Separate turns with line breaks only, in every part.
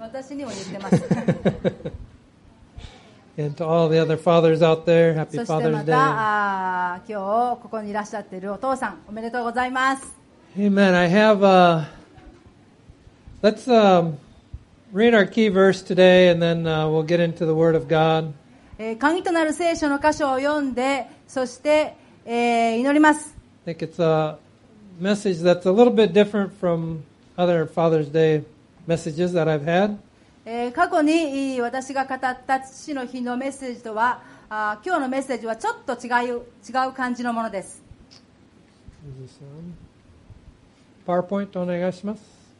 私にも言ってます。
And to all the other fathers out there, happy
そしてま
Father's Day.
た今日ここにいらっしゃっているお父さん、おめでとうございます。
Amen. I have, let's read our key verse today and then we'll get into the Word of God.
鍵となる聖書の箇所を読んで、そして、祈ります。
I think it's a message that's a little bit different from other Father's Day messages that I've had.
過去に私が語った父の日のメッセージとは、今日のメッセージはちょっと違う感じのものです。
PowerPoint お願いします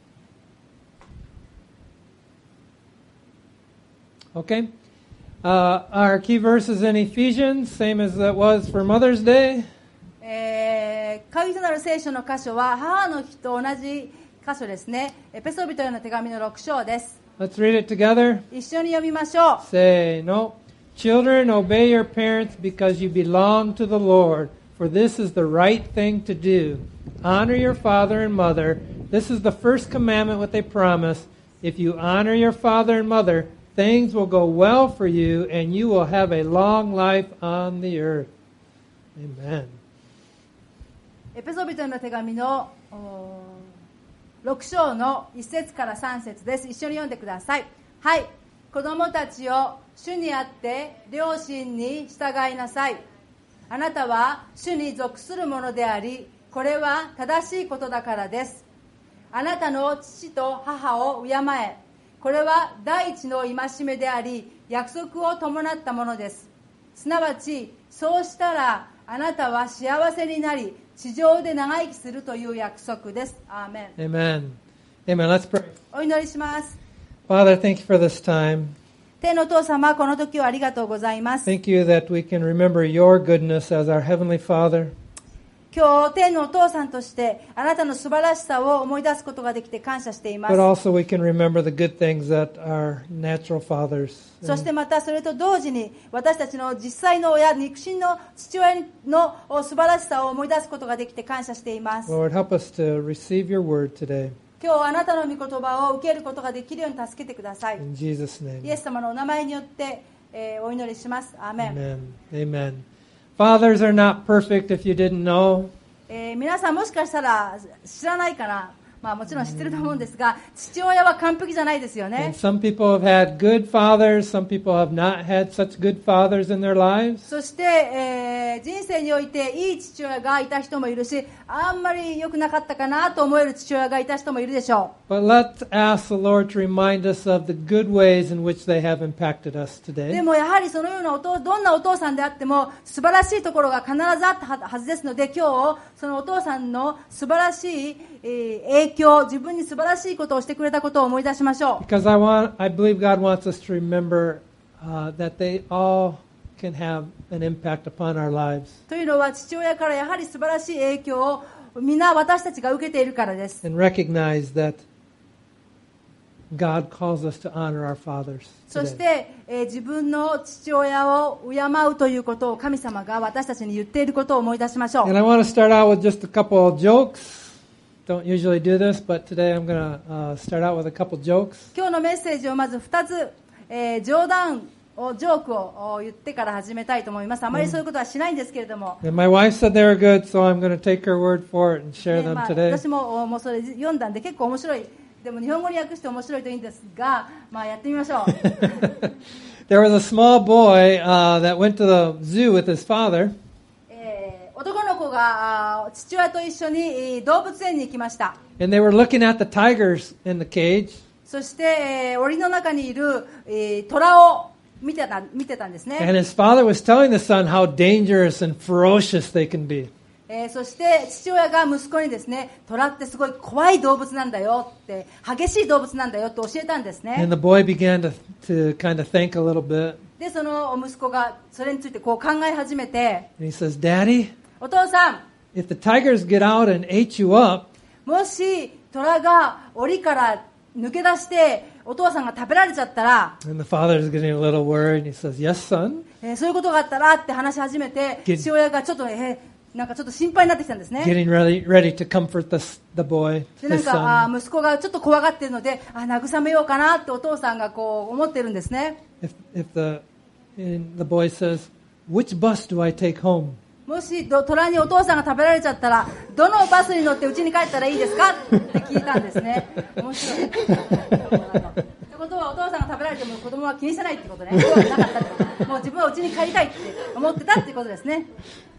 。Okay. Our key verse is in Ephesians, same as it was for Mother's Day.
鍵となる聖書の箇所は母の日と同じ箇所ですね。エペソビトへの手紙の6章です。
Let's read it together.
一緒に読みましょう。
Say, no. Children, obey your parents because you belong to the Lord, for this is the right thing to do. Honor your father and mother. This is the first commandment with a promise. If you honor your father and mother, things will go well for you, and you will have a long life on the earth. Amen.
エペソビトへの手紙の6章の1節から3節です。一緒に読んでください。はい。子供たちよ、主にあって両親に従いなさい。あなたは主に属するものであり、これは正しいことだからです。あなたの父と母を敬え。これは第一の戒めであり、約束を伴ったものです。すなわち、そうしたらあなたは幸せになり、地上で長生きするという約束です。アーメン。
Amen. Amen. Let's pray.
お祈りします。
Father, thank you for this time.
天のお父様、この時をありがとうございます。
Thank you that we can remember your goodness as our Heavenly Father.
今日、天のお父さんとしてあなたの素晴らしさを思い出すことができて感謝しています。
But also we can remember the good things that our natural fathers.
そしてまたそれと同時に私たちの実際の親、肉親の父親の素晴らしさを思い出すことができて感謝しています。
Lord, help us to receive your word today.
今日あなたの御言葉を受けることができるように助けてください。
In Jesus' name.
イエス様のお名前によって、お祈りします。アーメン。
Amen. Amen. Fathers are not perfect if you didn't know.
皆さんもしかしたら知らないかな、もちろん知ってると思うんですが、父親は完璧じゃないですよ
And
ね。
some people have had good fathers, some people have not had such good fathers in their lives.
そして、人生においていい父親がいた人もいるし、あんまり良くなかったかなと思える父親がいた人もいるでしょう。
But let's ask the Lord to remind us of the good ways in which they have impacted us
で
today.
もやはりそのようなどんなお父さんであっても素晴らしいところが必ずあったはずですので、今日そのお父さんの素晴らしい影響、自分に素晴らしいことをしてくれたことを思い出しましょう。
Because I believe God wants us to remember that they all can have an impact upon our lives.
というのは父親からやはり素晴らしい影響を皆私たちが受けているからです。
And recognize that God calls us to honor our fathers
そし
today.
て、自分の父親を敬うということを神様が私たちに言っていることを思い出しましょ
And
う。
I want to start out with just a couple of jokes. Don't usually do this, but today I'm going to start out with a couple jokes.
今日のメッセージをまず2つ、冗談をジョークを言ってから始めたいと思います。あまりそういうことはしないんですけれども、
And my wife said they were good, so I'm going to take her word for it and share
ね
them today.
私もそれ読んだんで結構面白い。でも日本語に訳して面白いといいんですが、やってみましょう。
There was a small boy that went to the zoo with his father.
男の子が父親と一緒に動物園に行きました。
And they were looking at the tigers in the cage.
そして、檻の中にいる、虎を見てたんですね。
And his father was telling the son how dangerous and ferocious they can be.
そして父親が息子にですね、虎ってすごい怖い動物なんだよって、激しい動物なんだよって教えたんですね。
And the boy began to kind of think a little bit.
で、その息子がそれについてこう考え始めて、
And he says, Daddy,
お父さん、
if the tigers get out and ate you up,
もし虎が檻から抜け出してお父さんが食べられちゃったら、
and the father is getting a little worried, and he says, Yes, son.
そういうことがあったらって話し始めて、父親がちょっとなんかちょっと心配になってきたんですね。
getting ready to comfort the boy,
でなん
his
か
son.
息子がちょっと怖がっているので慰めようかなってお父さんがこう思ってるんですね。
If the boy says, "Which bus do I take home?"
もし虎にお父さんが食べられちゃったらどのバスに乗って家に帰ったらいいですかって聞いたんですね。面白い。ってことはお父さんが食べられても子供は気にしてないってことね。怖くなかったってこと。もう自分は家に帰りたいって思ってたってことですね。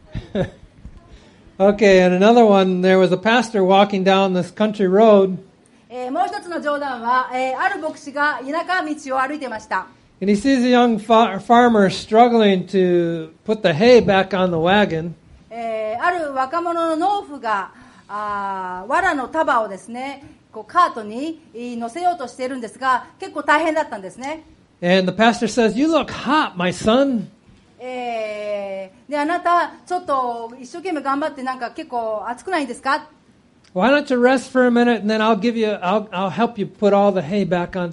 Okay, and another one, there was a pastor walking down this country road,
もう一つの冗談は、ある牧師が田舎道を歩いてました。
and he sees a young farmer struggling to put the hay back on the wagon.
ある若者の農夫が藁の束をですねこうカートに乗せようとしているんですが結構大変だったんですね。
And the pastor says, "You look hot, my son."
であなたちょっと一生懸命頑張ってなんか結構暑くないんですか？
Why don't you rest for a minute, and then I'll help you put all the hay back on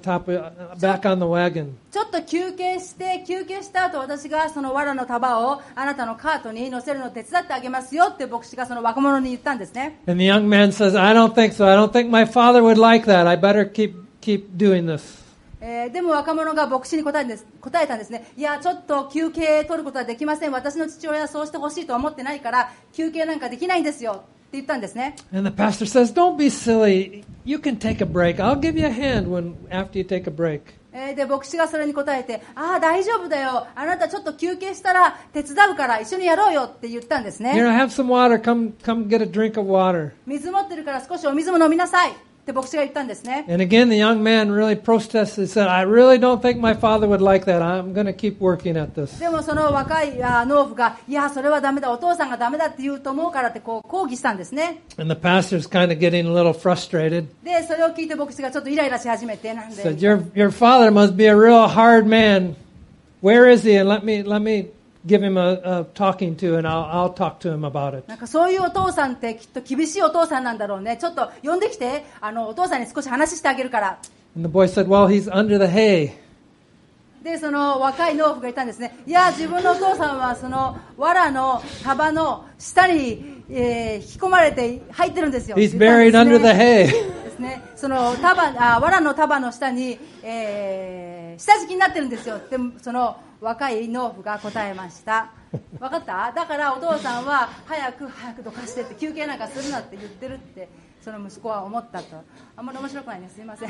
the wagon.
ちょっと休憩した後私がその藁の束をあなたのカートに乗せるのを手伝ってあげますよって牧師がその若者に言ったんですね。
And the young man says, "I don't think so. I don't think my father would like that. I better keep doing this."
でも若者が牧師に答えたんですね。いやちょっと休憩取ることはできません。私の父親はそうしてほしいと思ってないから休憩なんかできないんですよって言ったんですね。
And the pastor says, "Don't be silly. You can take a break. I'll give you a hand after you take a break."
で牧師がそれに答えて大丈夫だよあなたちょっと休憩したら手伝うから一緒にやろうよって言ったんですね。
Here, I have some water. Come get a drink of water.
水持ってるから少しお水も飲みなさいって牧師が言ったんですね。
And again, the young man really protested. He said, "I really don't think my father would like that. I'm going to keep working at this."
でもその若い農夫がいやそれはダメだお父さんがダメだって言うと思うからってこう抗議したんですね。
And the pastor's kind of getting a little frustrated.
でそれを聞いて牧師がちょっとイライラし始めてなんで
Said, "Your father must be a real hard man. Where is he? And let me give him a talking to, and I'll talk to him about it."
なんかそういうお父さんってきっと厳しいお父さんなんだろうね。ちょっと呼んできてお父さんに少し話してあげるから。
And the boy said, "Well, he's under the hay."
でその若い農夫が言ったんですね。いや自分のお父さんはその藁の束の下に、引き込まれて入ってるんですよ。
He's buried under the hay.
ですね。その藁の束の下に、下敷きになってるんですよってその若い農夫が答えました。分かった？だからお父さんは早くどかしてって休憩なんかするなって言ってるってその息子は思ったと。あんまり面白くないね。すいません。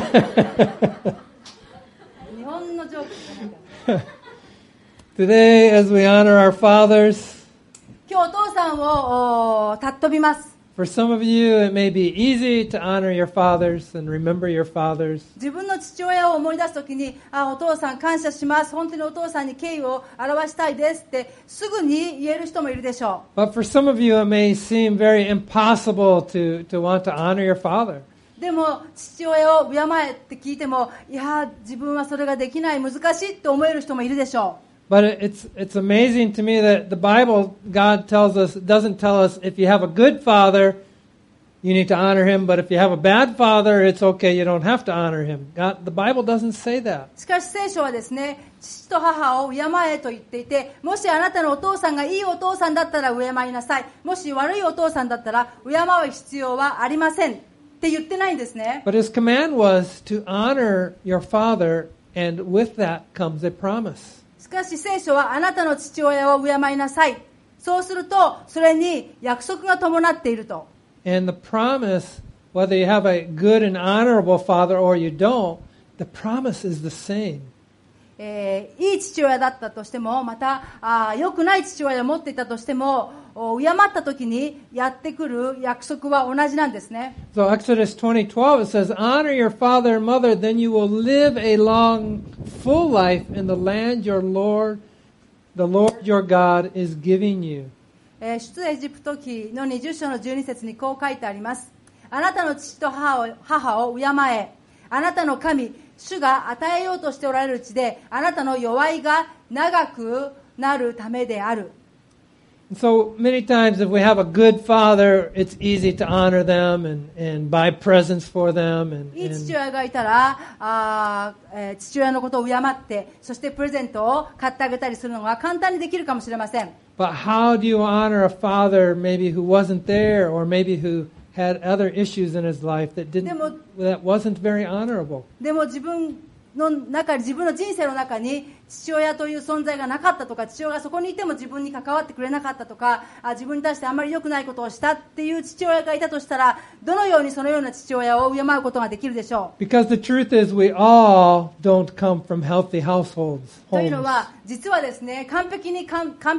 日本のジョークじゃないか。
Today, as we honor our fathers,
今日お父さんを尊びます。
for some of you, it may be easy to honor your fathers and remember your fathers.
自分の父親を思い出すときにお父さん感謝します本当にお父さんに敬意を表したいですってすぐに言える人もいるでしょ
But for some of you, it may seem very impossible to want to honor your father.
う。でも父親を敬えって聞いてもいや自分はそれができない難しいって思える人もいるでしょ
But it's amazing to me that the Bible, God doesn't tell us if you have a good father, you need to honor him, but if you have a bad father, it's okay, you don't have to honor him. The Bible doesn't say that.
う。しかし聖書はですね父と母を敬えと言っていてもしあなたのお父さんがいいお父さんだったら敬いなさいもし悪いお父さんだったら敬う必要はありませんって言ってないんですね。
But his command was to honor your father, and with that comes a promise.
しかし聖書はあなたの父親を敬いなさいそうするとそれに約束が伴っていると。
And the promise, whether you have a good and honorable father or you don't, the promise is the same.
いい父親だったとしてもまた良くない父親を持っていたとしても敬った時にやってくる約束は同じなんですね。
So Exodus 20:12 it says, "Honor your father and mother, then you will live a long, full life in the land the Lord your God is giving you."
出エジプト記の20章の12節にこう書いてあります。あなたの父と母を敬え。あなたの神主が与えようとしておられる地であなたの弱いが長くなるためである。
So many times if we have a good father, it's easy to honor them and buy presents for them.
いい父親がいたら父親のことを敬って、そしてプレゼントを買ってあげたりするのが簡単にできるかもしれません。
But how do you honor a father maybe who wasn't there, or maybe who had other issues in his life that wasn't very honorable?
でも自分の人生の中に父親という存在がなかったとか、父親がそこにいても自分に関わってくれなかったとか、自分に対してあまり良くないことをしたっていう父親がいたとしたら、どのようにそのような父親を敬うことができるでしょう。
Because the truth is we all don't come from healthy households.
というのは、実はですね、完璧に、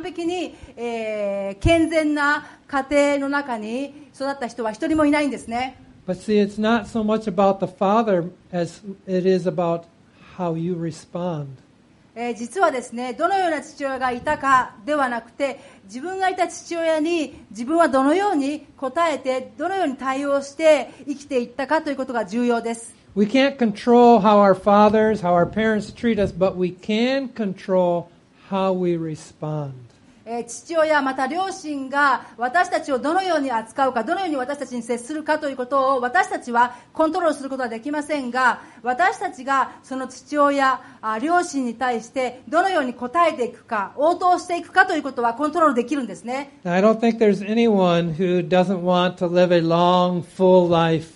健全な家庭の中に育った人は一人もいないんですね。
But see, it's not so much about the father as it is about how you respond.
実はですね、どのような父親がいたかではなくて、自分がいた父親に自分はどのように応えて、どのように対応して生きていったかということが重要です。
We can't control how our parents treat us, but we can control how we respond.
父親また両親が私たちをどのように扱うか、どのように私たちに接するかということを私たちはコントロールすることはできませんが、私たちがその父親、両親に対してどのように応えていくか、応答していくかということはコントロールできるんですね。
Now, I don't think there's anyone who doesn't want to live a long, full life,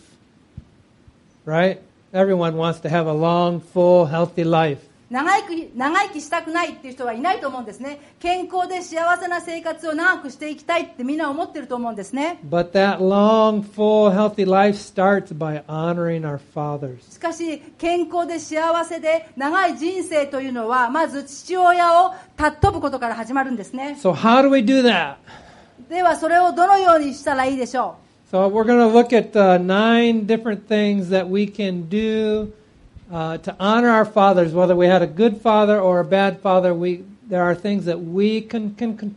right? Everyone wants to have a long, full, healthy life.
長生きしたくないっていう人はいないと思うんですね。健康で幸せな生活を長くしていきたいってみんな思ってると思うんですね。
But that long, full, healthy life starts by honoring our fathers.
しかし、健康で幸せで長い人生というのは、まず父親を尊ぶことから始まるんですね。
So how do we do that?
では、それをどのようにしたらいいでしょう。
So we're going to look at 9 different things that we can do.To honor our fathers, whether we had a good father or a bad father, there are things that we can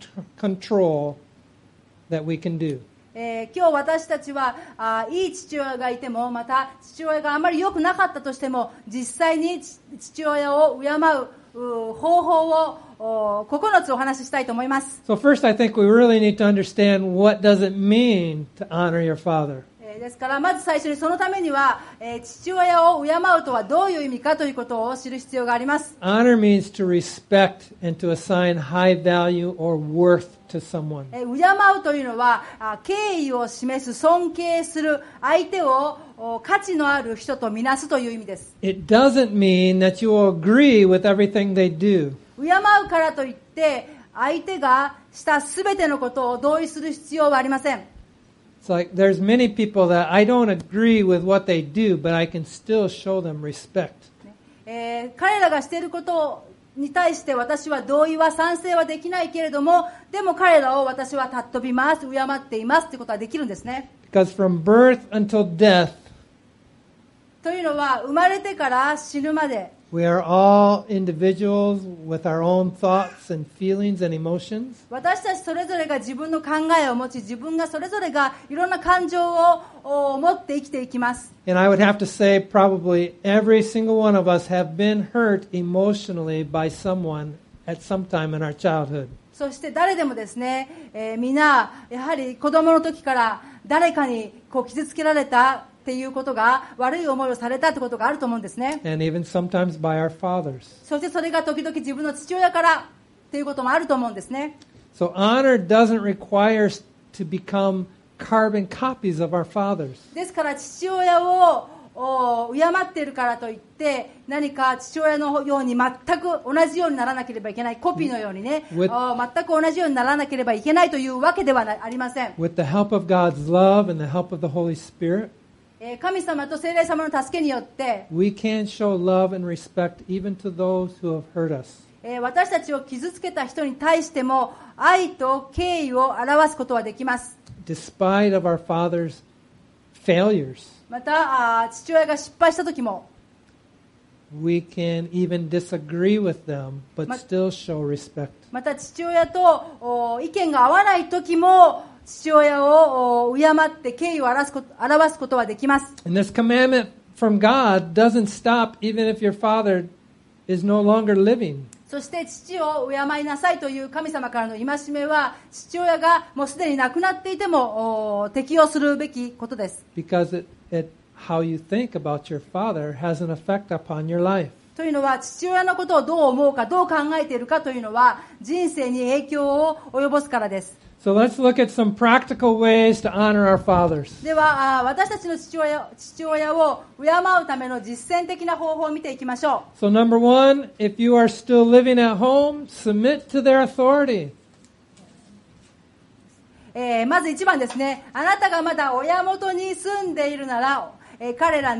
control that we can do.
今日私たちはいい父親がいても、また父親があまり良くなかったとしても、実際に父親を敬う方法を9つお話ししたいと思います。
So first, I think we really need to understand what does it mean to honor your father.
ですからまず最初にそのためには、父親を敬うとはどういう意味かということを知る必要があります。
Honor means to respect and to assign high value or worth to someone.
敬うというのは敬意を示す、尊敬する、相手を価値のある人とみなすという意味です。
It doesn't mean that you will agree with everything they do.
敬うからといって相手がしたすべてのことを同意する必要はありません。
It's like there's many people that I don't agree with what they do, but I can still show them respect.
彼らがしていることに対して私は同意は賛成はできないけれども、でも彼らを私は尊びます、敬っていますということはできるんですね。
Because from birth until death,
というのは生まれてから死ぬまで、
we are all individuals with our own thoughts and feelings and emotions.
私たちそれぞれが自分の考えを持ち、自分がそれぞれがいろんな感情を持って生きていきます。
And I would have to say probably every single one of us have been hurt emotionally by someone at some time in our childhood.
そして誰でもですね、みんなやはり子供の時から誰かに傷つけられたっていうことが、悪い思いをされたってことがあると思うんですね。
And even sometimes by our fathers.
そしてそれが時々自分の父親からっていうこともあると思うんですね。
So honor doesn't require us to become carbon copies of our fathers.
ですから父親を敬っているからといって何か父親のように全く同じようにならなければいけない、コピーのようにね、全く同じようにならなければいけないというわけではありません。
With the help of God's love and the help of the Holy Spirit,
神様と聖霊様の助けによって
we can show love and respect even to those who have hurt us.
私たちを傷つけた人に対しても愛と敬意を表すことはできます。
Despite of our father's failures,
また父親が失敗した時も
we can even disagree with them but still show respect.
また父親と意見が合わない時も父親を敬って敬意を表すことはできます。
And this commandment from God doesn't stop even if your father is no longer living.
そして父を敬いなさいという神様からの戒めは、父親がもうすでに亡くなっていても適用するべきことです。
Because how you think about your father has an effect upon your life.
というのは、父親のことをどう思うか、どう考えているかというのは、人生に影響を及ぼすからです。
So let's look at some practical ways to honor our fathers.
では、私たちの父親を敬うための実践的な方法を見ていきましょう。
So number one, if you are still living at home, submit to their authority.
まず1番ですね。あなたがまだ親元に住んでいるなら、彼ら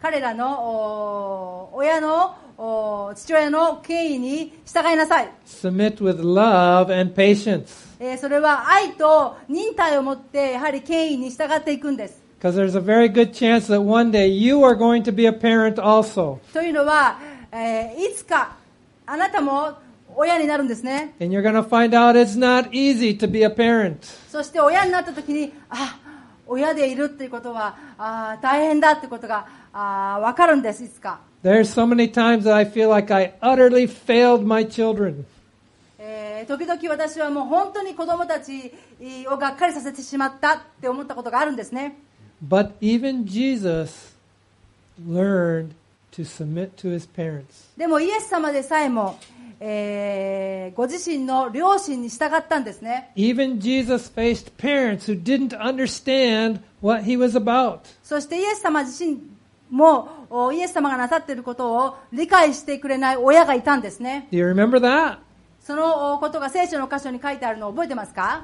の親の父親の権威に従いなさい。
Submit with love and patience.
それは愛と忍耐を持ってやはり権威に従っていくんです。
Because there's a very good chance that one day you are going to be a parent also.
というのは、いつかあなたも親になるんですね。
And you're going to find out it's not easy to be a parent.
そして親になった時に、親でいるっていうことは大変だってことが分かるんです、いつか。
There's so many times that I feel like I utterly failed my children.
時々私はもう本当に子供たちをがっかりさせてしまったって思ったことがあるんですね。
But even Jesus learned to submit to his parents.
でもイエス様でさえも、ご自身の両親に従ったんですね。
Even Jesus faced parents who didn't understand what he was about.
そしてイエス様自身もイエス様がなさっていることを理解してくれない親がいたんですね。
Do you remember that?
そのことが聖書の箇所に書いてあるのを覚えてますか？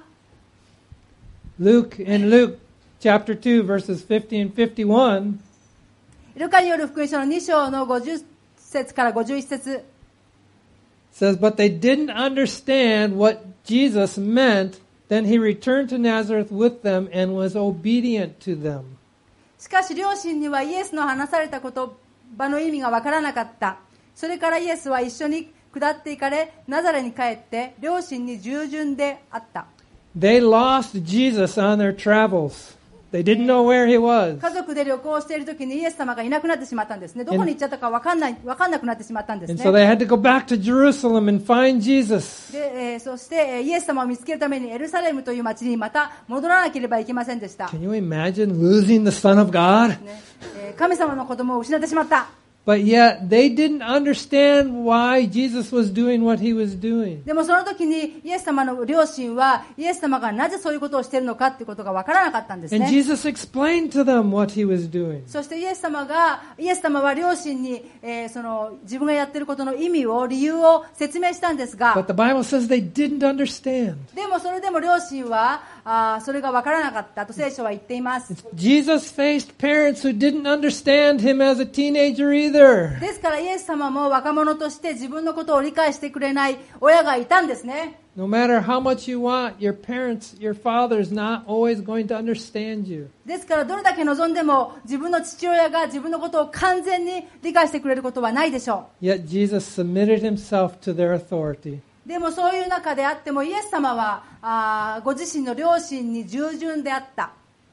Luke chapter 2 verses 50 and 51.
ルカによる福音書の2章の50節から51節
says, but they didn't understand what Jesus meant. Then he returned to Nazareth with them and was obedient to them.
しかし両親にはイエスの話された言葉の意味がわからなかった。それからイエスは一緒に下っていかれ、ナザレに帰って両親に従順であった。
They lost Jesus on their travels. They didn't know where he was.
家族で旅行しているときにイエス様がいなくなってしまったんですね。どこに行っちゃったかわかんなくなってしまったんです
And
ね。
so they had to go back to Jerusalem and find Jesus.
で、そしてイエス様を見つけるためにエルサレムという町にまた戻らなければいけませんでした。
Can you imagine losing the Son of God?
神様の子供を失ってしまった。
But yet they didn't understand why Jesus was doing what he was doing.
でもその時にイエス様の両親はイエス様がなぜそういうことをしているのかということがわからなかったんです
And
ね。
Jesus explained to them what he was doing.
そしてイエス様は両親に、その自分がやっていることの意味を理由を説明したんですが、
But the Bible says they didn't understand.
でもそれでも両親はそれがわからなかったと聖書は言っています。
Jesus faced parents who didn't understand him as a teenager either.
ですからイエス様も若者として自分のことを理解してくれない親がいたんですね。
No matter how much you want, your father is not always going to understand you.
ですからどれだけ望んでも自分の父親が自分のことを完全に理解してくれることはないでしょう。
Yet Jesus submitted himself to their authority.
でもそういう中であってもイエス様はご自身の両親に従順であった。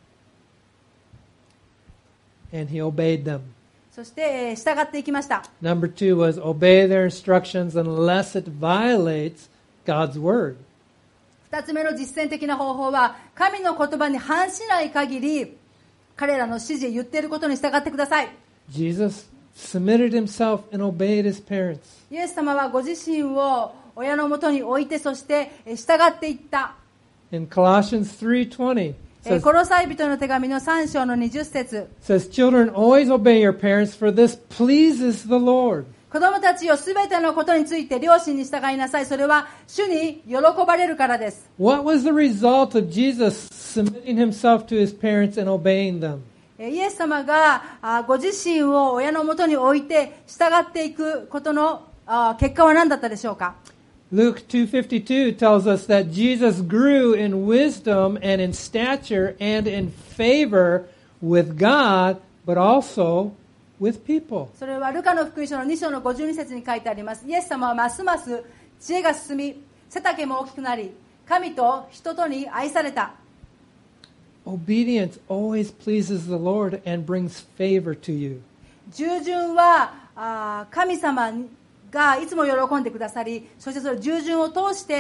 And he obeyed them.
そして従っていきました。
Number 2 was obey their instructions unless it violates God's word.
2つ目の実践的な方法は神の言葉に反しない限り彼らの指示言っていることに従ってください。
Jesus submitted himself and obeyed his parents.
イエス様はご自身を親のもとに置いてそして従っていった。
In Colossians 3:20
コロサイ人の手紙の3章の20節
says, Children, always obey your parents, for this pleases the Lord.
子供たちをすべてのことについて両親に従いなさい。それは主に喜ばれるからです。
What was the result of Jesus submitting himself to his parents and obeying them?
イエス様がご自身を親のもとに置いて従っていくことの結果は何だったでしょうか。
Luke 2:52 tells us that Jesus grew in wisdom and in stature and in favor with God, but also with people.
それはルカの福音書の2章の52節に書いてあります。イエス様はますます知恵が進み、背丈も大きくなり、神と人とに愛された。
Obedience always pleases the Lord and brings favor to you.
従順は神様がいつも喜んでくださり、そしてその従順を通して、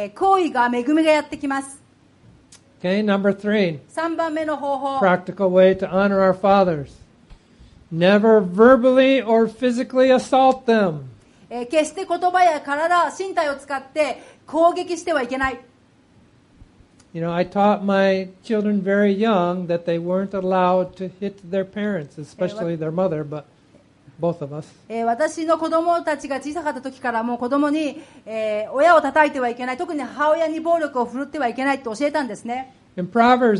行為が恵みがやってきます。
Okay, number 3.
3番目の方法。
Practical way to honor our fathers. Never verbally or physically assault them.
決して言葉や体、身体を使って攻撃してはいけない。
You know, I taught my children very young that they weren't allowed to hit their parents, especially their mother, but both of us.
私の子供たちが小さかった時からもう子供に、親を叩いてはいけない、特に母親に暴力を振るってはいけないと教えたんですね。
In Proverbs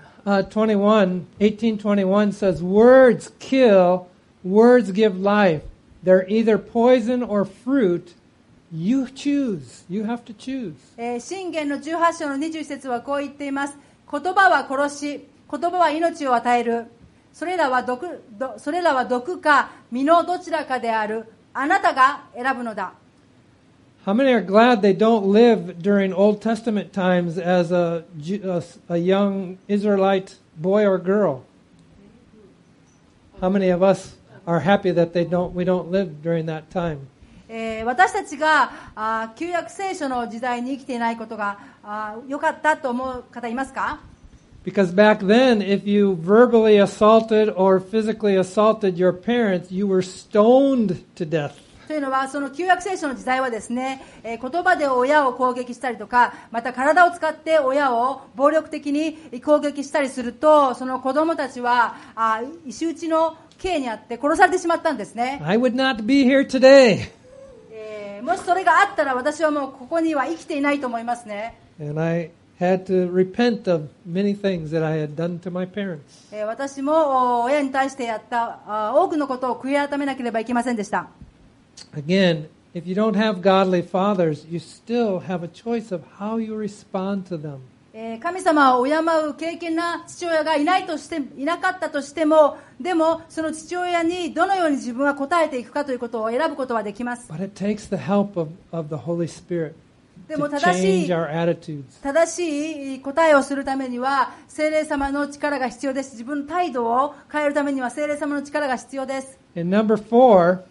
18:21 says, "Words kill, words give life. They're either poison or fruit. You choose. You have to choose."
箴言の18章の21節はこう言っています。言葉は殺し、言葉は命を与える。それらは毒か実のどちらかである。あなたが選ぶのだ。
How many are glad they don't live during Old Testament times as a young Israelite boy or girl? How many of us are happy that we don't live during that time?
私たちが旧約聖書の時代に生きていないことが良かったと思う方いますか？
Because back then, if you verbally assaulted or physically assaulted your parents, you were stoned to death.
というのは、その旧約聖書の時代はですね、言葉で親を攻撃したりとか、また体を使って親を暴力的に攻撃したりすると、その子供たちは石打ちの刑にあって殺されてしまったんですね。
I would not be here today.
もしそれがあったら私はもうここには生きていないと思いますね。
And I had to repent of many things that I had done to my parents.
私も親に対してやった多くのことを悔い改めなければいけませんでした。
Again, if you don't have godly fathers, you still have a choice of how you respond to them.
神様を敬う敬虔な父親がいなかったとしても、でもその父親にどのように自分は応えていくかということを選ぶことはできます。
But it takes the help of the Holy Spirit
でも
to change our attitudes.
正しい答えをするためには聖霊様の力が必要です。自分の態度を変えるためには聖霊様の力が必要です。
And number 4,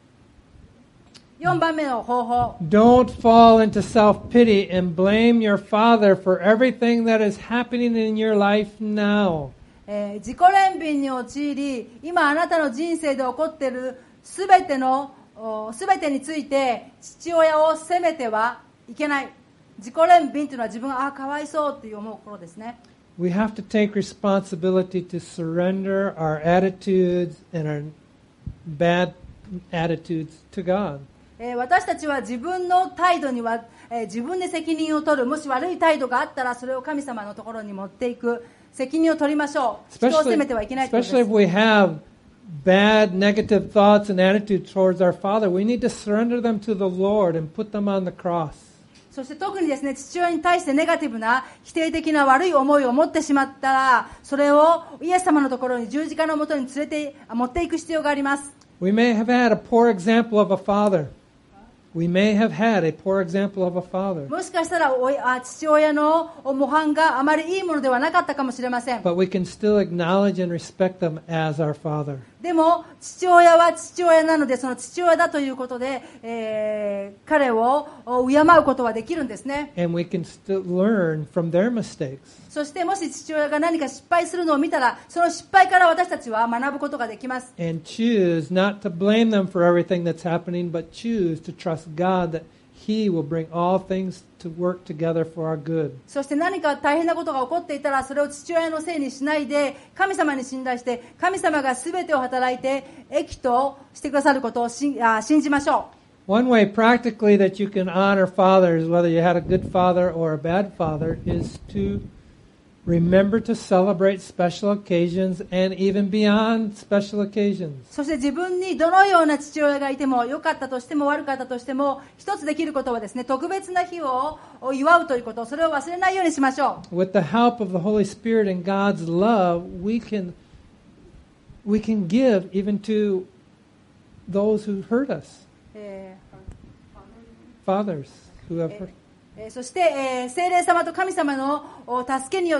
4番目の方法。
don't fall into self-pity and blame your father for everything that is happening in your life now.
自己憐憫に陥り、今あなたの人生で起こっているすべてについて父親を責めてはいけない。自己憐憫というのは自分がかわいそうという思うことですね。
We have to take responsibility to surrender our attitudes and our bad attitudes to God.
私たちは自分の態度には、自分で責任を取る。もし悪い態度があったらそれを神様のところに持っていく。責任を取りましょう。人を責めてはいけないということ
Especially
です。
if we have bad negative thoughts and attitudes towards our father, we need to surrender them to the Lord and put them on the cross.
そして特にですね、父親に対してネガティブな否定的な悪い思いを持ってしまったら、それをイエス様のところに十字架のもとに持っていく必要があります。
We may have had a poor example of a father. We may have had a poor example of a father.
もしかしたら父親の模範があまりいいものではなかったかもしれません。
But we can still acknowledge and respect them as our father.
でも父親は父親なので、その父親だということで、彼を敬うことはできるんですね。
And we can still learn from their mistakes.
そしてもし父親が何か失敗するのを見たら、その失敗から私たちは学ぶことができます。
And choose not to blame them for everything that's happening, but choose to trust God that He will bring all things to work together for our good.
そして何か大変なことが起こっていたら、それを父親のせいにしないで、神様に信頼して、神様が全てを働いて益としてくださることを信じましょう。
One way practically that you can honor fathers, whether you had a good father or a bad father, is to remember to celebrate special occasions and even beyond special occasions.
そして自分にどのような父親がいても、良かったとしても悪かったとしても、一つできることはですね、特別な日を祝うということ、それを忘れないようにしましょう。
With the help of the Holy Spirit and God's love, we can give even to those who hurt us. Fathers who have hurt.
そして、聖霊様と神様の助けによって、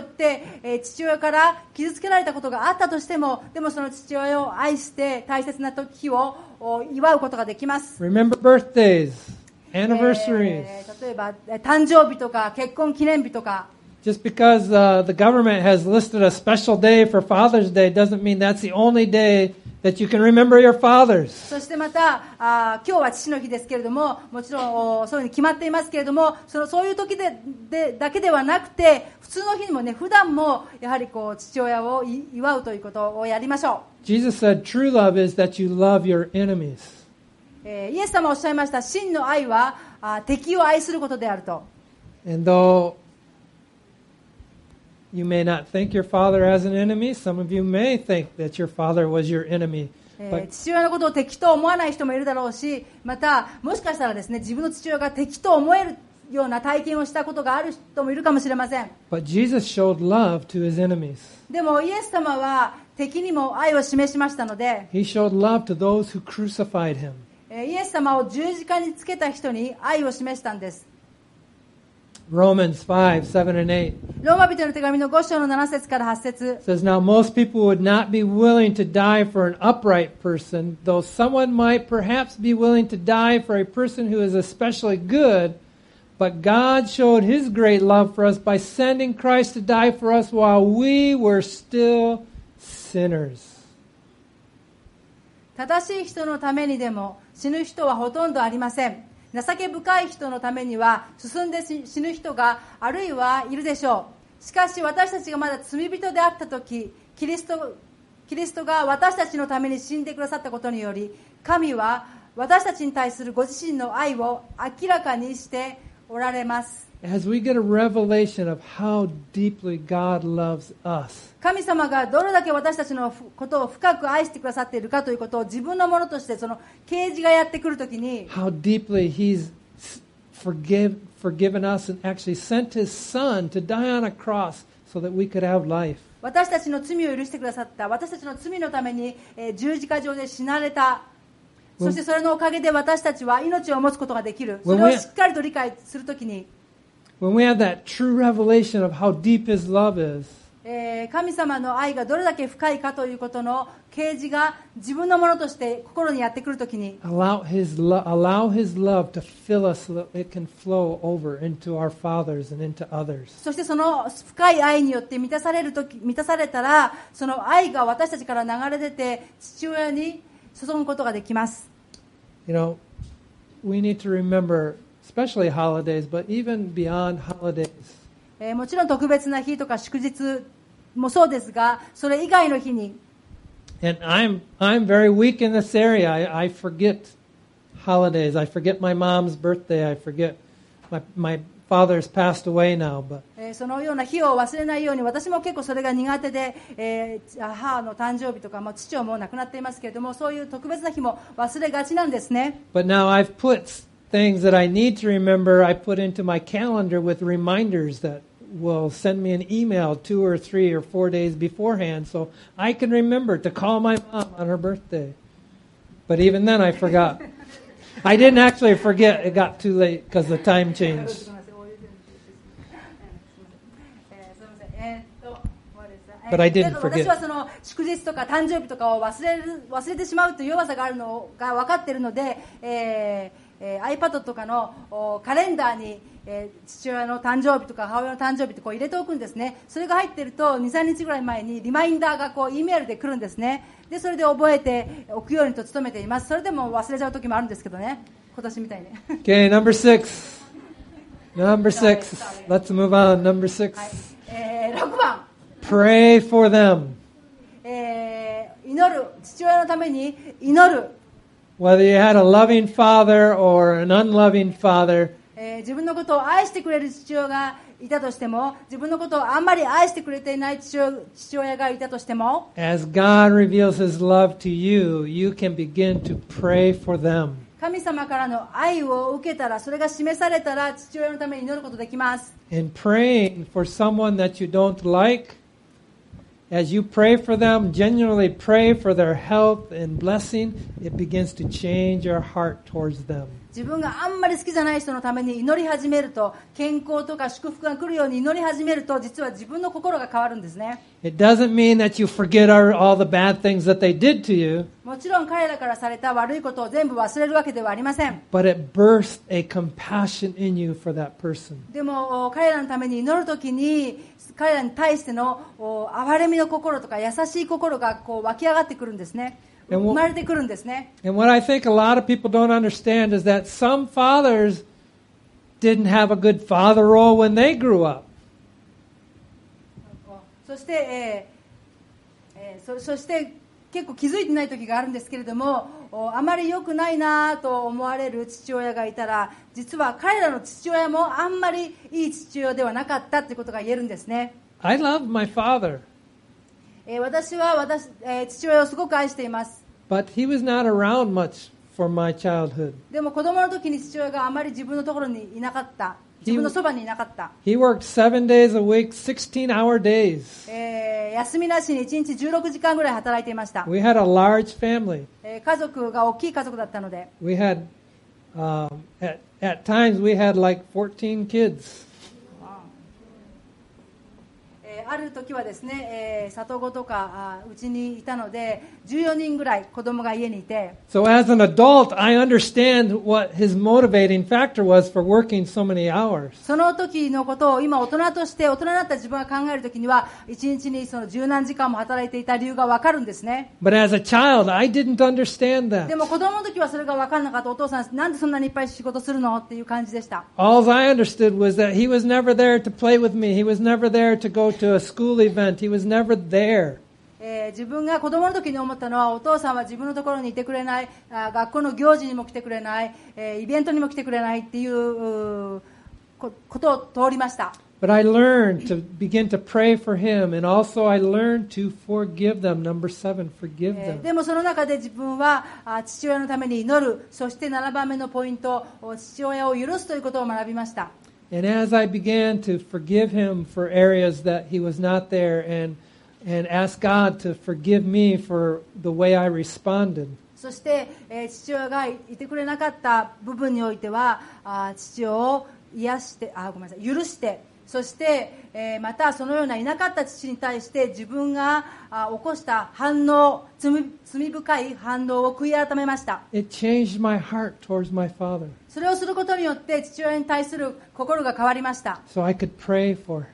父親から傷つけられたことがあったとしても、でもその父親を愛して大切な日を祝うことができます。
Remember birthdays, anniversaries.
例えば誕生日とか結婚記念日とか。
Just because the government has listed a special day for Father's Day doesn't mean that's the only day that you can remember your fathers.
そしてまた今日は父の日ですけれども、もちろんそういうふうに決まっていますけれども、そういう時でだけではなくて、普通の日にもね、普段もやはり父親を祝うということをやりましょう。
Jesus said true love is that you love your enemies.
イエス様おっしゃいました。真の愛は敵を愛することであると。
And though you may not think your father as an enemy, some of you may think that your father was your enemy.
父親のことを敵と思わない人もいるだろうし、またもしかしたらですね、自分の父親が敵と思えるような体験をしたことがある人もいるかもしれません。
But Jesus showed love to his enemies.
でもイエス様は敵にも愛を示しましたので、
He showed love to those who crucified him.
イエス様を十字架につけた人に愛を示したんです。
Romans 5, 7, and 8.
ローマ人の手紙の5章の7節から8節
Says, now most people would not be willing to die for an upright person, though someone might perhaps be willing to die for a person who is especially good. But God showed his great love for us by sending Christ to die for us while we were still sinners.
正しい人のためにでも死ぬ人はほとんどありません。情け深い人のためには進んで死ぬ人があるいはいるでしょう。しかし私たちがまだ罪人であった時、キリストが私たちのために死んでくださったことにより、神は私たちに対するご自身の愛を明らかにしておられます。
As we get a revelation of how deeply God loves us,
神様がどれだけ私たちのことを深く愛してくださっているかということを自分のものとして、その啓示がやってくるときに、
how deeply he's forgiven us and actually sent his son to die on a cross so that we could have life.
私たちの罪を許してくださった、私たちの罪のために十字架上で死なれた、そしてそれのおかげで私たちは命を持つことができる。それをしっかりと理解するときに、
When we have that true revelation of how deep his love is,
神様の愛がどれだけ深いかということの啓示が自分のものとして心にやってくるときに、
allow his love to fill us so that it can flow over into our fathers and into others.
そしてその深い愛によって満たされたら、その愛が私たちから流れ出て父親に注ぐことができます。
You know, we need to remember, especially holidays, but even beyond holidays,
もちろん特別な日とか祝日もそうですが、それ以外の日に、
and I'm very weak in this area. I forget holidays. I forget my mom's birthday. I forget my father's passed away now, but
そのような日を忘れないように、私も結構それが苦手で、母の誕生日とか、父はもう亡くなっていますけれども、そういう特別な日も忘れがちなんですね。
but now I've put things that I need to remember. I put into my calendar with reminders that will send me an email 2 or 3 or 4 days beforehand, so I can remember to call my mom on her birthday. But even then, I forgot. I didn't actually forget. It got too late because the time changed. But I didn't forget.
私はその祝日とか誕生日とかを忘れてしまうという弱さがあるのが分かっているので、iPad とかのカレンダーに、父親の誕生日とか母親の誕生日って入れておくんですね。それが入っていると 2,3 日ぐらい前にリマインダーがEメールで来るんですね。でそれで覚えておくようにと努めています。それでも忘れちゃう時もあるんですけどね、今年みたいに。
Okay, number 6. Let's move on. Number 6.
6番、
Pray for them.
祈る、父親のために祈る。
Whether you had a loving father or an unloving father,
自分のことを愛してくれる父親がいたとしても、自分のことをあんまり愛してくれていない父親がいたとしても、
as God reveals his love to you, you can begin to pray for them.
神様からの愛を受けたら、それが示されたら父親のために祈ることできます。
And praying for someone that you don't like, as you pray for them, genuinely pray for their health and blessing, it begins to change your heart towards them.
自分があんまり好きじゃない人のために祈り始めると、健康とか祝福が来るように祈り始めると、実は自分の心が変わるんですね。
It doesn't mean that you forget all the bad things that they did to you,
もちろん彼らからされた悪いことを全部忘れるわけではありません。
but it bursts a compassion in you for that person.
でも彼らのために祈るときに、彼らに対しての憐れみの心とか優しい心がこう湧き上がってくるんですね。生まれてくるんですね。
And what I think a lot of people don't understand is that some fathers didn't have a good father role when they grew up.
そして、そして結構気づいてない時があるんですけれども、あまり良くないなと思われる父親がいたら、実は彼らの父親もあんまりいい父親ではなかったということが言えるんですね。
I love my father,
私は父親をすごく愛しています。
but he was not around much for my childhood.
でも子供の時に父親があまり自分のところにいなかった。自分のそばにいなかった。
He worked 7 days a week, 16-hour days.
休みなしに1日16時間ぐらい働いていました。
We had a large family.
家族が大きい家族だったので、
We had, at times we had like 14 kids.
ある時はですね、里子とかうちにいたので14人ぐらい子供が家にいて、
So as an adult, I understand what his motivating factor was for working so many hours.
その時のことを今大人として大人になった自分が考える時には1日にその十何時間も働いていた理由が分かるんですね。
But as a child, I didn't understand
で
that.
も子供の時はそれが分からなかった。お父さんなんでそんなにいっぱい仕事するのっていう感じでした。
All I understood was that he was never there to play with me. He was never there to go to a school event. He was never there.
自分が子供の時に思ったのは、お父さんは自分のところにいてくれない、学校の行事にも来てくれない、イベントにも来てくれないっていうことを通りました。
But I learned to begin to pray for him, and also I learned to forgive them. Number 7, forgive them.
でもその中で自分は父親のために祈る。そして7番目のポイント、父親を許すということを学びました。
And as I began to forgive him for areas that he was not there, and ask God to forgive me for the way I responded.
そして、父親がいてくれなかった部分においては、父親を許して、そして、またそのようないなかった父に対して自分が起こした反応、罪深い反応を悔い改めました。
It changed my heart towards my father.
それをすることによって父親に対する心が変わりました。
So I could pray for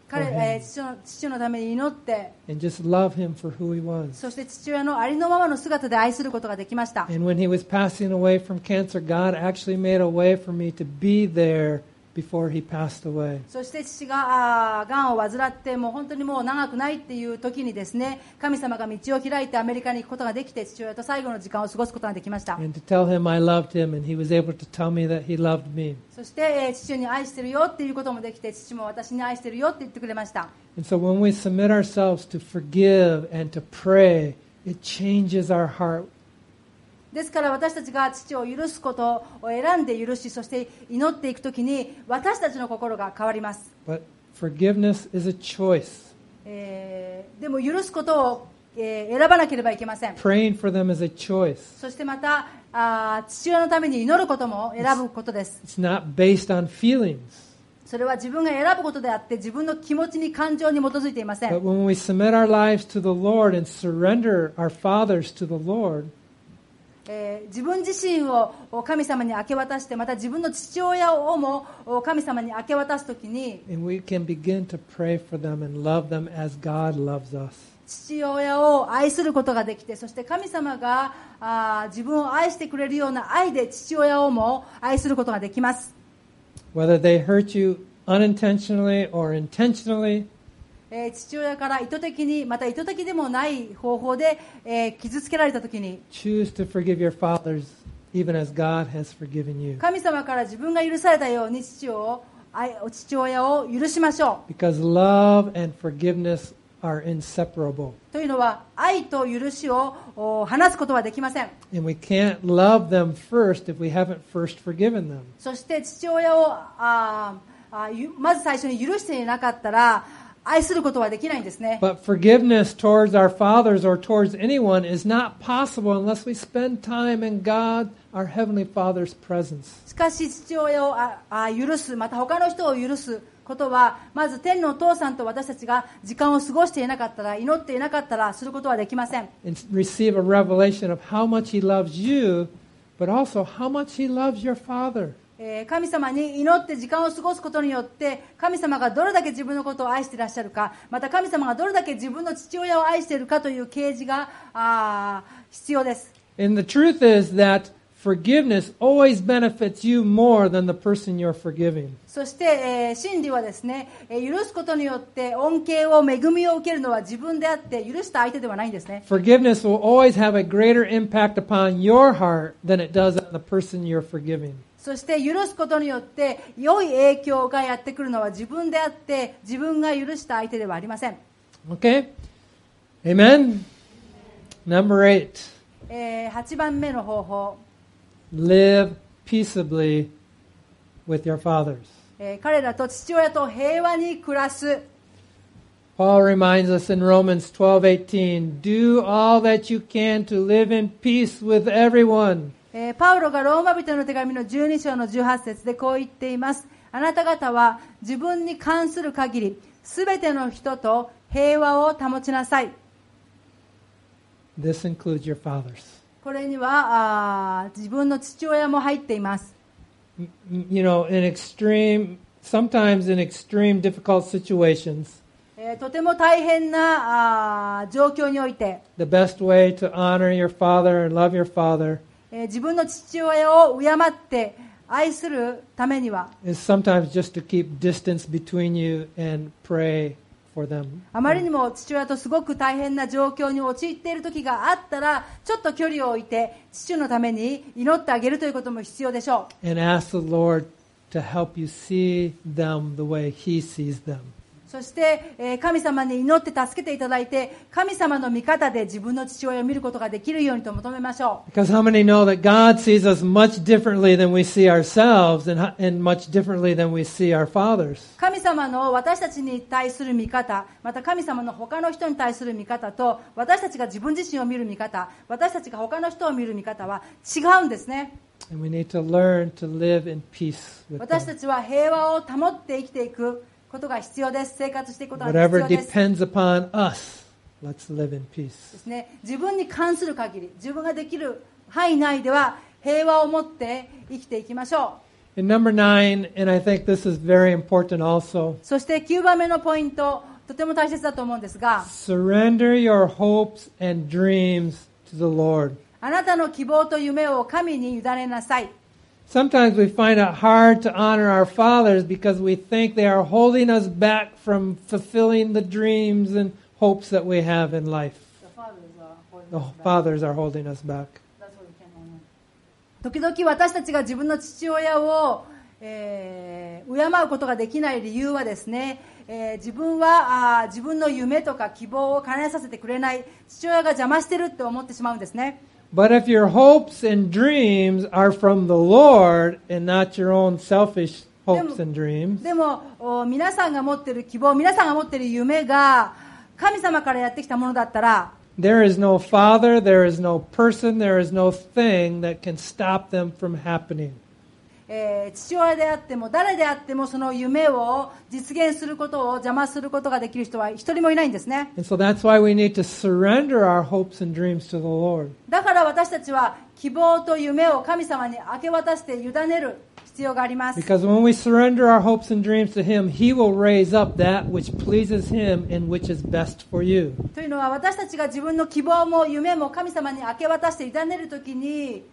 him
父のために祈って、
and just love him for who he was.
そして父親のありのままの姿で愛することができました。
And when he was passing away from cancer, God actually made a way for me to be there before he passed away.
そして父ががんを患ってもう本当にもう長くないっていう時にですね、神様が道を開いてアメリカに行くことができて、父親と最後の時間を過ごすことができました。
And to tell him I loved him, and he was able to tell me that he loved me.
そして、父に愛してるよっていうこともできて、父も私に愛してるよって言ってくれました。
And so when we submit ourselves to forgive and to pray, it changes our heart.
ですから私たちが父を許すことを選んで許し、そして祈っていくときに私たちの心が変わります。
But forgiveness is a choice.
でも許すことを、選ばなければいけません。
Praying for them is a choice.
そしてまた父親のために祈ることも選ぶことです。
It's not based on feelings.
それは自分が選ぶことであって、自分の気持ちに感情に基づいていません。
But when we submit our lives to the Lord and surrender our fathers to the Lord,
自分自身を神様に明け渡して、また自分の父親をも神様に明け渡すときに、
and we can begin to pray for them and love them as God loves us.
父親を愛することができて、そして神様が自分を愛してくれるような愛で父親をも愛することができます。
Whether they hurt you unintentionally or intentionally,
父親から意図的にまた意図的でもない方法で、傷つけられたときに、
choose to forgive your fathers even as God has forgiven you.
神様から自分が許されたように父親を許しましょう。
Because love and forgiveness are inseparable.
というのは愛と許しを離すことはできません。
And we can't love them first if we haven't first forgiven them.
そして父親をまず最初に許していなかったら、 愛することはできないんですね。
But forgiveness towards our fathers or towards anyone is not possible unless we spend time in God, our Heavenly Father's presence.
しかし父親を許す、また他の人を許すことは、まず天のお父さんと私たちが時間を過ごしていなかったら、祈っていなかったらすることはできません。
And receive a revelation of how much He loves you, but also how much He loves your Father.
神様に祈って時間を過ごすことによって神様がどれだけ自分のことを愛していらっしゃるか、また神様がどれだけ自分の父親を愛しているかという啓示が必要です。
And the truth is that forgiveness always benefits you more than the person you're forgiving.
そして、真理はですね、許すことによって恩恵を恵みを受けるのは自分であって許した相手ではないんですね。
Forgiveness will always have a greater impact upon your heart than it does on the person you're forgiving.
そして許すことによって良い影響がやってくるのは自分であって自分が許した相手ではありません。
Okay? Amen? Number 8.
8番目の方法、
Live peaceably with your fathers.
彼らと父親と平和に暮らす。
Paul reminds us in Romans 12:18, do all that you can to live in peace with everyone.
パウロがローマ人の手紙の12章の18節でこう言っています。あなた方は自分に関する限りすべての人と平和を保ちなさい。
This includes your fathers.
これには自分の父親も入っています。
You know, sometimes in extreme difficult situations,
とても大変な状況において
the best way to honor your father and love your father
自分の父親を敬って愛するためには
is sometimes just to keep distance between you and pray for them.
あまりにも父親とすごく大変な状況に陥っている時があったらちょっと距離を置いて父のために祈ってあげるということも必要でしょう。
And ask the Lord to help you see them the way He sees them.
そして、神様に祈って助けていただいて神様の見方で自分の父親を見ることができるようにと求めましょう。
Because how many know that God sees us much differently than we see ourselves and much differently than we see our fathers?
神様の私たちに対する見方、また神様の他の人に対する見方と私たちが自分自身を見る見方、私たちが他の人を見る見方は違うんですね。
And we need to learn to live in peace with
私た
them.
ちは平和を保って生きていくことが必要です。生活していくことが必
Whatever
要です。
depends upon us, let's live in peace.
ですね、自分に関する限り、自分ができる範囲内では平和を持って生きていきましょ
And number 9, and I think this is very important also,
う。そして9番目のポイント、とても大切だと思うんですが、
surrender your hopes and dreams to the Lord.
あなたの希望と夢を神に委ねなさい。
Sometimes we find it hard to honor our fathers because we think they are holding us back from fulfilling the dreams and hopes that we have in life. The fathers are holding us back.
時々私たちが自分の父親を、敬うことができない理由はですね、自分は自分の夢とか希望を叶えさせてくれない父親が邪魔してるって思ってしまうんですね。
But if your hopes and dreams are from the Lord and not your own selfish hopes and dreams,
でも皆さんが持っている希望、皆さんが持っている夢が神様からやってきたものだったら、
there is no father, there is no person, there is no thing that can stop them from happening.
父親であっても誰であってもその夢を実現することを邪魔することができる人は一人もいないんですね。
And so that's why we need to surrender our hopes and dreams to the Lord.
だから私たちは希望と夢を神様に明け渡して委ねる必要があります。
Because when we surrender our hopes and dreams to Him, He will raise up that which pleases Him and which is best for you.
というのは私たちが自分の希望も夢も神様に明け渡して委ねるときに、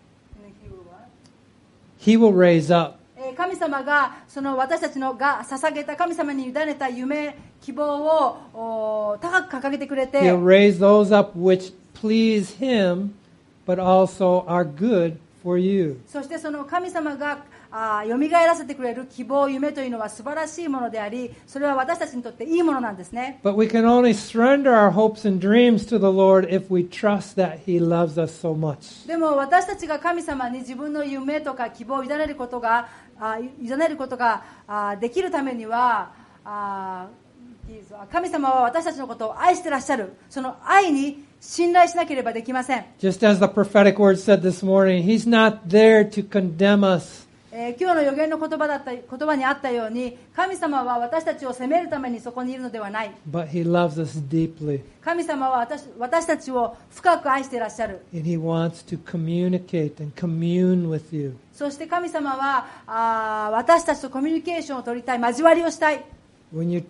He will raise up
神様がその私たちのが捧げた神様に委ねた夢希望を高く掲げてくれて、
He'll raise those up which please Him, but also are good for you.
そしてその神様がよみがえらせてくれる希望夢というのは素晴らしいものであり、それは私たちにとっていいものなんですね。
But we can only surrender our hopes and dreams to the Lord if we trust that He loves us so much.
でも私たちが神様に自分の夢とか希望を委ねることができるためには神様は私たちのことを愛してらっしゃる。その愛に信頼しなければできません。
Just as the prophetic word said this morning, He's not there to condemn us.
今日の預言の言葉にあったように、神様は私たちを責めるためにそこにいるのではない。
But He loves us deeply.
神様は私たちを深く愛していらっしゃる。
And He wants to communicate and commune with you.
そして神様は私たちとコミュニケーションを取りたい、交わりをしたい。
When you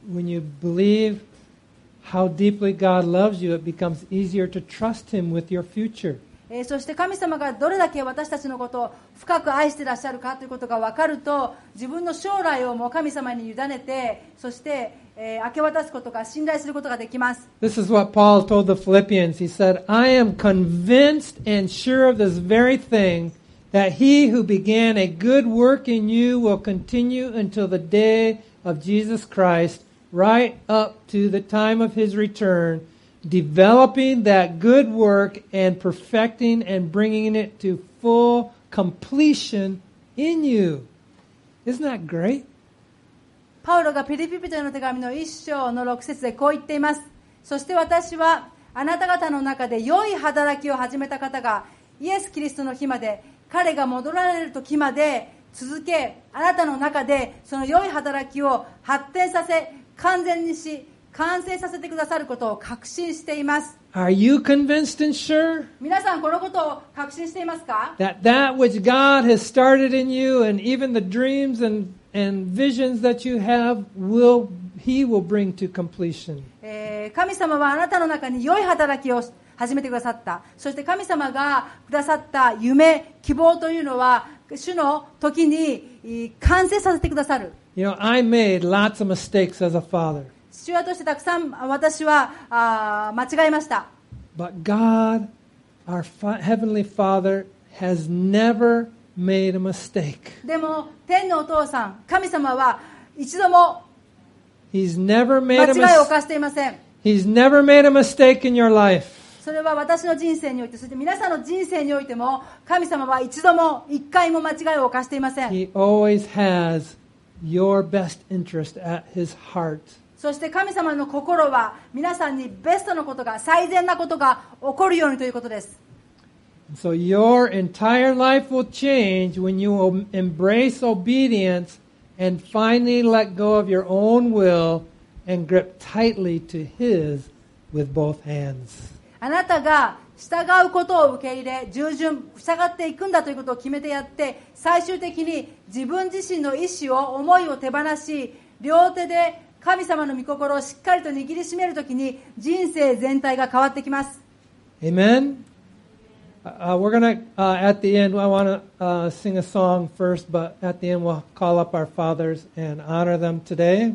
believe how deeply God loves you, it becomes easier to trust Him with your future.
そして神様がどれだけ私たちのことを深く愛していらっしゃるかということが分かると、自分の将来をもう神様に委ねて、そして明け渡すことが、信頼することができます。
This is what Paul told the Philippians. He said, I am convinced and sure of this very thing, that He who began a good work in you will continue until the day of Jesus Christ, right up to the time of His return, developing that good work and perfecting and bringing it to full completion in you. Isn't that great?
パウロがピリピ人への手紙の1章の6節でこう言っています。そして私はあなた方の中で良い働きを始めた方がイエス・キリストの日まで、彼が戻られる時まで続け、あなたの中でその良い働きを発展させ、完全にし、完成させてくださることを確信しています。
Are you convinced and sure?
皆さんこのことを確信していますか？
That which God has started in you, and even the dreams and visions that you have, He will bring to completion.
神様はあなたの中に良い働きを始めてくださった。そして神様がくださった夢、希望というのは主の時に完成させてくださる。
You know, I made lots of mistakes as a father.
父親としてたくさん私は間違いました。
But God, our Heavenly Father, has never made a mistake.
でも天のお父さん、神様は一度も
He's never made
間違いを犯していません。
He's never made a mistake in your life.
それは私の人生において、そして皆さんの人生においても、神様は一度も一回も間違いを犯していません。
He always has your best interest at His heart.
そして神様の心は皆さんにベストのことが、最善なことが起こるようにということです。
So your entire life will change when you embrace obedience and finally let go of your own will and grip tightly to His with both hands.
あなたが従うことを受け入れ、従順、従っていくんだということを決めてやって、最終的に自分自身の意思を、思いを手放し、両手で神様の御心をしっかりと握りしめるときに、人生全体が変わってきます。
Amen? We're going to, at the end, I want to sing a song first, but at the end we'll call up our fathers and honor them today.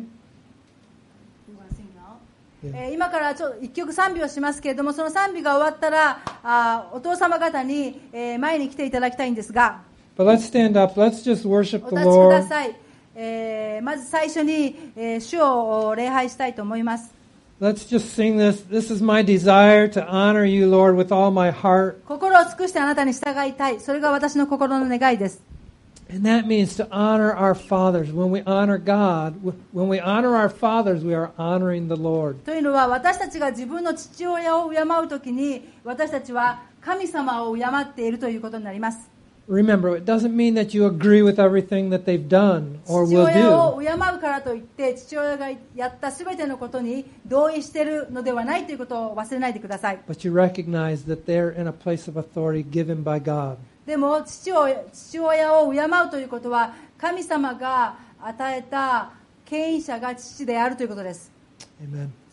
今から一曲賛美をしますけれども、その賛美が終わったらお父様方に前に来ていただきたいんですが、
But let's stand up. Let's just
お
worship
立
the
ちくだ
Lord.
さい。まず最初に主を礼拝したいと思います。
Let's just sing this. This is my desire to honor you, Lord, with all my heart.
心を尽くしてあなたに従いたい。それが私の心の願いです。
And that means to honor our fathers. When we honor God, when we honor our fathers, we are honoring the Lord.
というのは、私たちが自分の父親を敬うときに、私たちは神様を敬っているということになります。
Remember, it doesn't mean that you agree with everything that they've done or
父
will
親を
do.
敬うからといって、父親がやったすべてのことに同意しているのではないということを忘れないでください。
But you recognize that they're in a place of authority given by God.
でも父親を敬うということは、神様が与えた権威者が父であるということです。
Amen.